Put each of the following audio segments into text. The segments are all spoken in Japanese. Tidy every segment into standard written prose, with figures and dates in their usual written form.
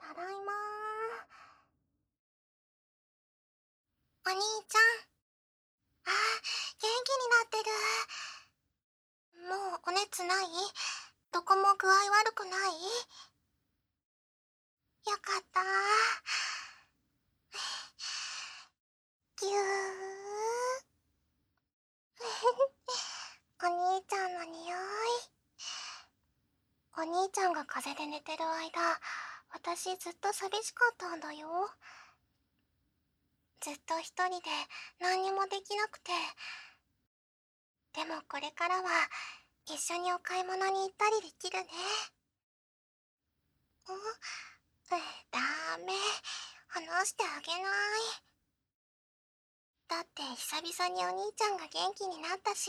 ただいまー。お兄ちゃん。あー、元気になってる。もうお熱ない？どこも具合悪くない？よかったー。ぎゅー。お兄ちゃんの匂い。お兄ちゃんが風邪で寝てる間、私ずっと寂しかったんだよ。ずっと一人で何にもできなくて。でもこれからは一緒にお買い物に行ったりできるね。ダメ。話してあげない。だって久々にお兄ちゃんが元気になったし。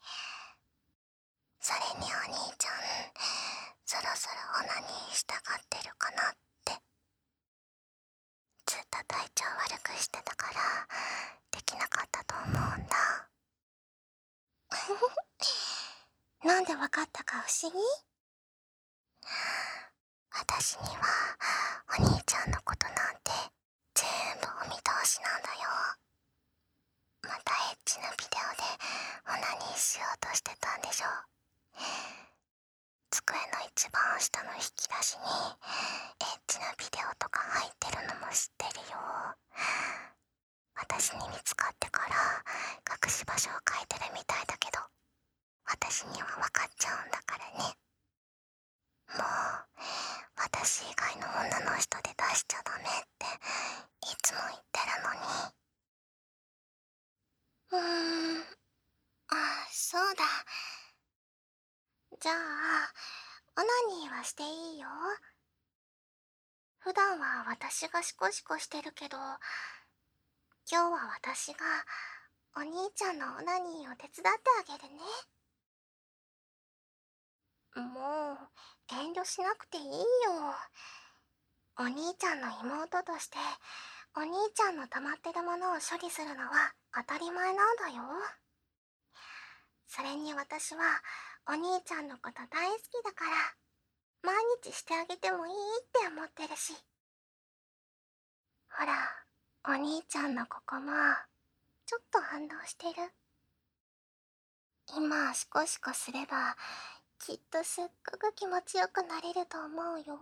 それにお兄ちゃん、そろそろオナニーしたがってるかなって。ずっと体調悪くしてたから、できなかったと思うんだ。なんでわかったか不思議？私にはお兄ちゃんのことなんて全部お見通しなんだよ。またエッチなビデオでオナニーしようとしてたんでしょ。机の一番下の引き出しにエッチなビデオとか入ってるのも知ってるよ。私に見つかってから隠し場所を書いてるみたいだけど、私には分かっちゃうんだからね。もう私以外の女の人で出しちゃダメっていつも言ってるのに。そうだ。じゃあオナニーはしていいよ。普段は私がシコシコしてるけど、今日は私がお兄ちゃんのオナニーを手伝ってあげるね。もう遠慮しなくていいよ。お兄ちゃんの妹としてお兄ちゃんの溜まってるものを処理するのは当たり前なんだよ。それに私はお兄ちゃんのこと大好きだから、毎日してあげてもいいって思ってるし。ほら、お兄ちゃんのここもちょっと反応してる。今シコシコすればきっとすっごく気持ちよくなれると思うよ。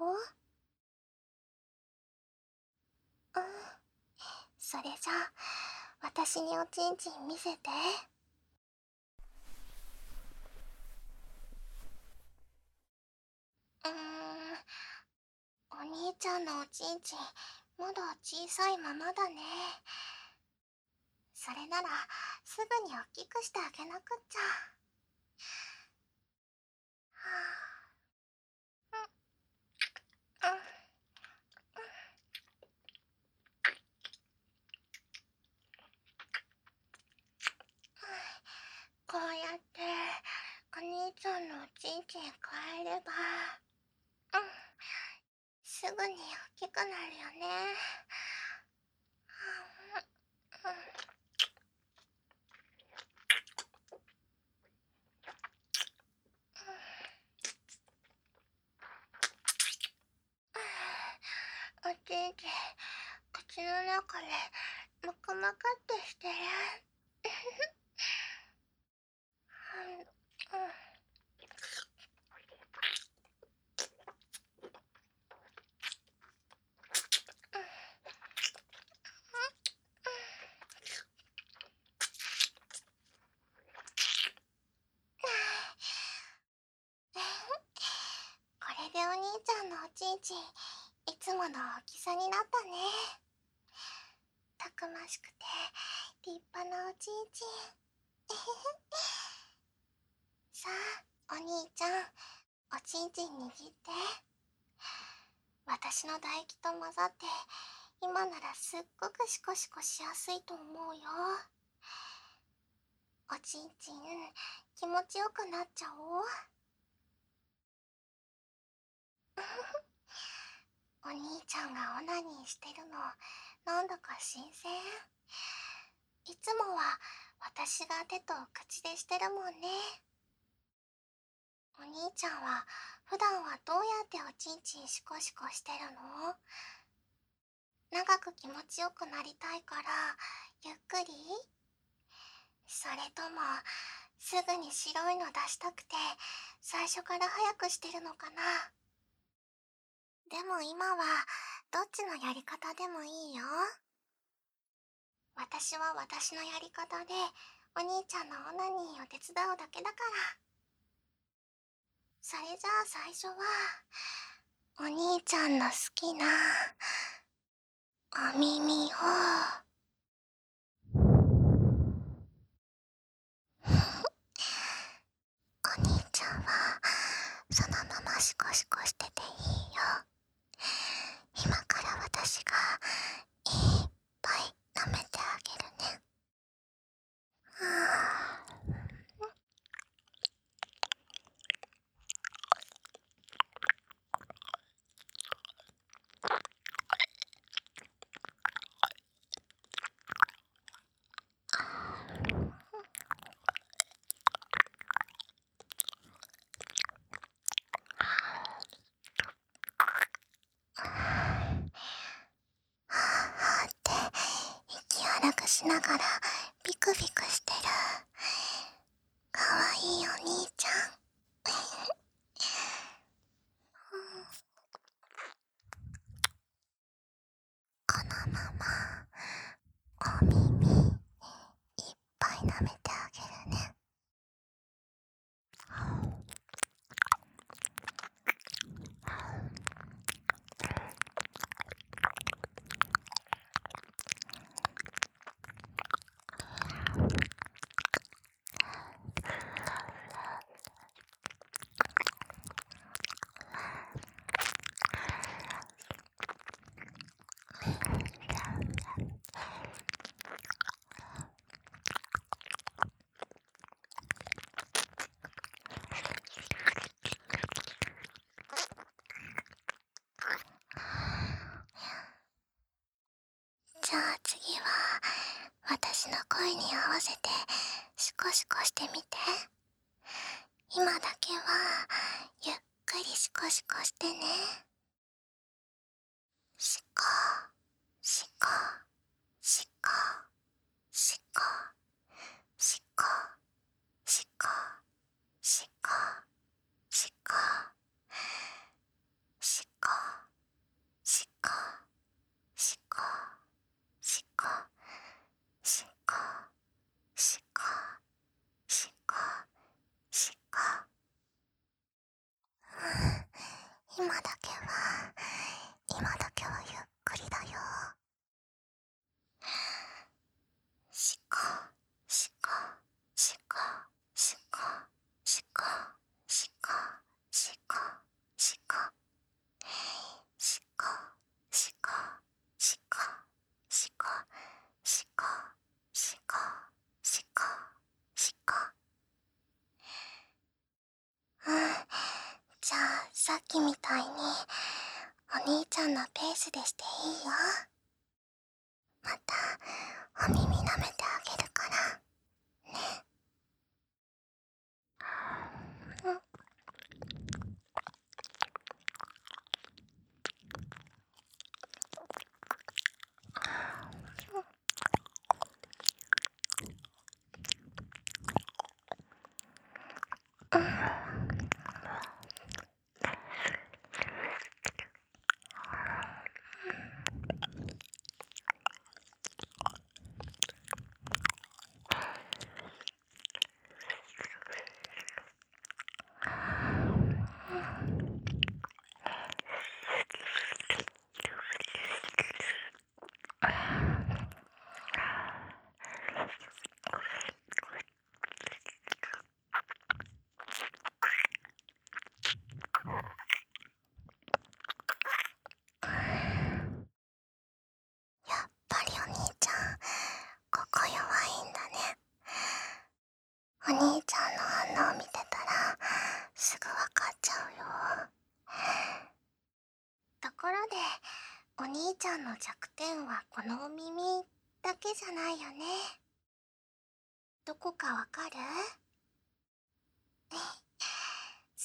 うん。それじゃあ私におちんちん見せて。お兄ちゃんのおちんちんまだ小さいままだね。それならすぐに大きくしてあげなくっちゃ。うん。こうやってお兄ちゃんのおちんちん変えれば、すぐに大きくなるよね。おちんちん口の中でムクムクってしてる。これでお兄ちゃんのおちんちんいつもの大きさになったね。たくましくて立派なおちんちん。さあお兄ちゃん、おちんちん握って。私の唾液と混ざって今ならすっごくシコシコしやすいと思うよ。おちんちん気持ちよくなっちゃおう。お兄ちゃんがオナニーしてるのなんだか新鮮。いつもは私が手と口でしてるもんね。 お兄ちゃんは普段はどうやっておちんちんシコシコしてるの？長く気持ちよくなりたいからゆっくり？それともすぐに白いの出したくて最初から早くしてるのかな？でも今はどっちのやり方でもいいよ。私は私のやり方でお兄ちゃんのオナニーを手伝うだけだから。それじゃあ最初はお兄ちゃんの好きなお耳をお兄ちゃんはそのままシコシコしてていいよ。今から私がいっぱい舐めてあげるね。はーって息荒くしながらビクビクしてる。かわいいお兄ちゃん。このままお耳いっぱい舐めてあげるね。じゃあ次は私の声に合わせてシコシコしてみて。今だけはゆっくりシコシコしてね。シコシコシコシコシコシコシコシコシコシコシコシコシコシコシコシコ。今だけはゆっくりだよ。シコシコシコシコシコシコシコシコシコシコシコシコシコシコシコシコ。うん。じゃあさっきみたいにお兄ちゃんのペースでしていいよ。またお耳舐めてあげるからね。うん。やっぱりお兄ちゃんここ弱いんだね。お兄ちゃんの反応見てたらすぐわかっちゃうよ。ところでお兄ちゃんの弱点はこのお耳だけじゃないよね。どこかわかる？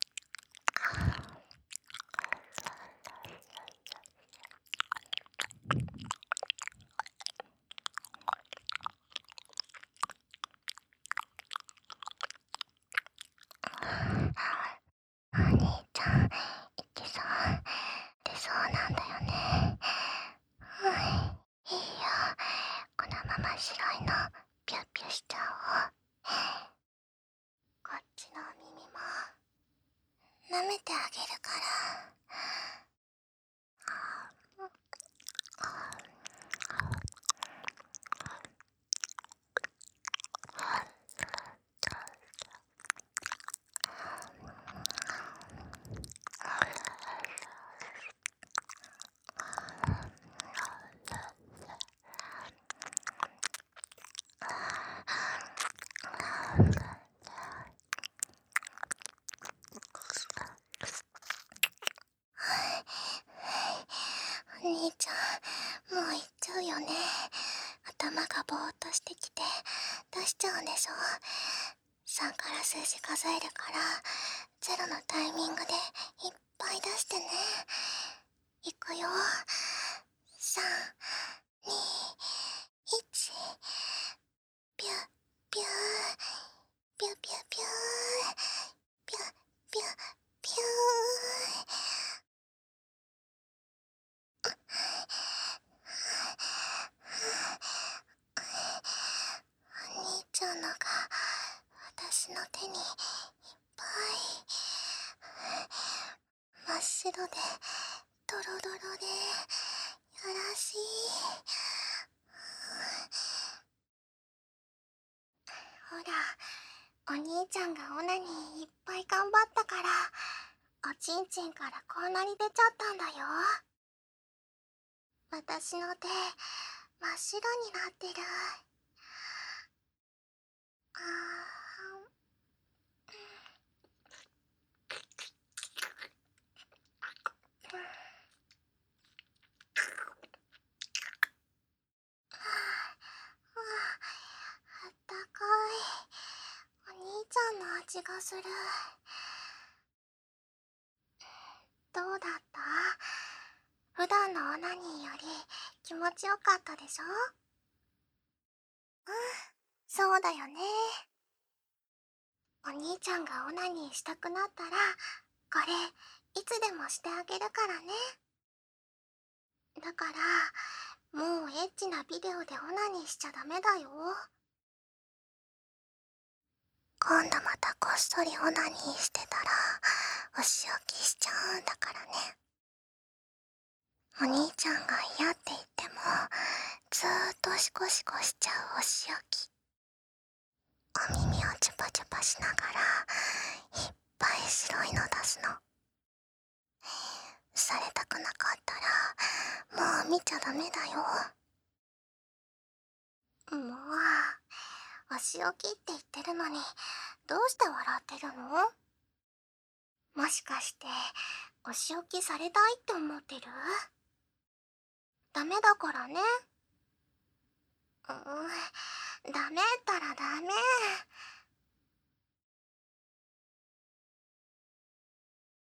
出しちゃうんでしょ。3から数字数えるから、0のタイミングでいっぱい出してね。いくよ。3、2、1。ピュッピュー、ピュッピュッピュー、ピュッピュッピュー。お兄ちゃんのが私の手にいっぱい真っ白でドロドロでやらしい。ほら、お兄ちゃんがオナニーいっぱい頑張ったからおちんちんからこんなに出ちゃったんだよ。私の手真っ白になってる。ああったかい。お兄ちゃんの味がする。どうだった？普段のオナニーより気持ちよかったでしょ？うん、そうだよね。お兄ちゃんがオナニーしたくなったら、これ、いつでもしてあげるからね。だから、もうエッチなビデオでオナニーしちゃダメだよ。今度またこっそりオナニーしてたら、お仕置きしちゃうんだからね。お兄ちゃんが嫌って言っても、ずーっとシコシコしちゃうお仕置き。お耳をチュパチュパしながら、いっぱい白いの出すの。されたくなかったら、もう見ちゃダメだよ。もう、お仕置きって言ってるのに、どうして笑ってるの？もしかして、お仕置きされたいって思ってる？ダメだからね。ダメったらダメ。